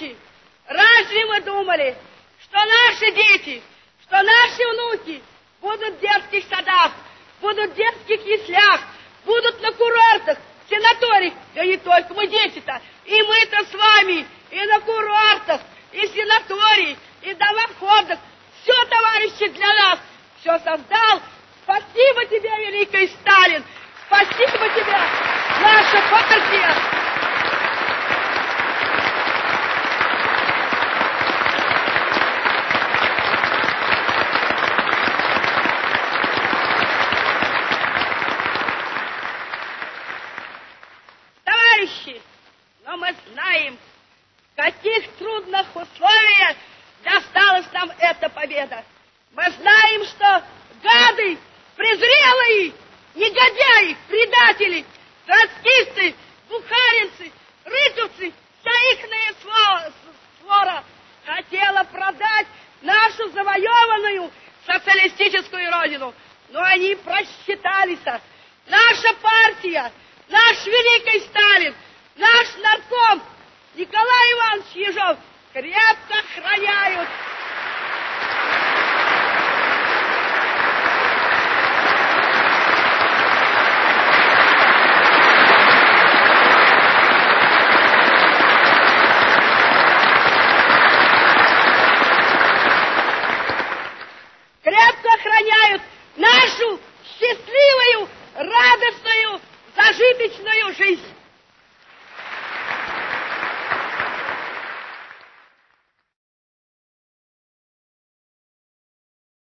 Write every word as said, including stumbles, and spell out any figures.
Товарищи, разве мы думали, что наши дети, что наши внуки будут в детских садах, будут в детских яслях, будут на курортах, в санаториях? Да не только мы дети-то, и мы-то с вами, и на курортах, и санатории, и домоходах. Все, товарищи, для нас, все создал. Спасибо тебе, великий Сталин, спасибо тебе, наша партия. Но мы знаем, в каких трудных условиях досталась нам эта победа. Мы знаем, что гады, презрелые, негодяи, предатели, троцкисты, бухаринцы, рытовцы, вся ихная свора хотела продать нашу завоеванную социалистическую родину. Но они просчитались. Наша партия, наш великий Сталин, наш нарком Николай Иванович Ежов крепко охраняют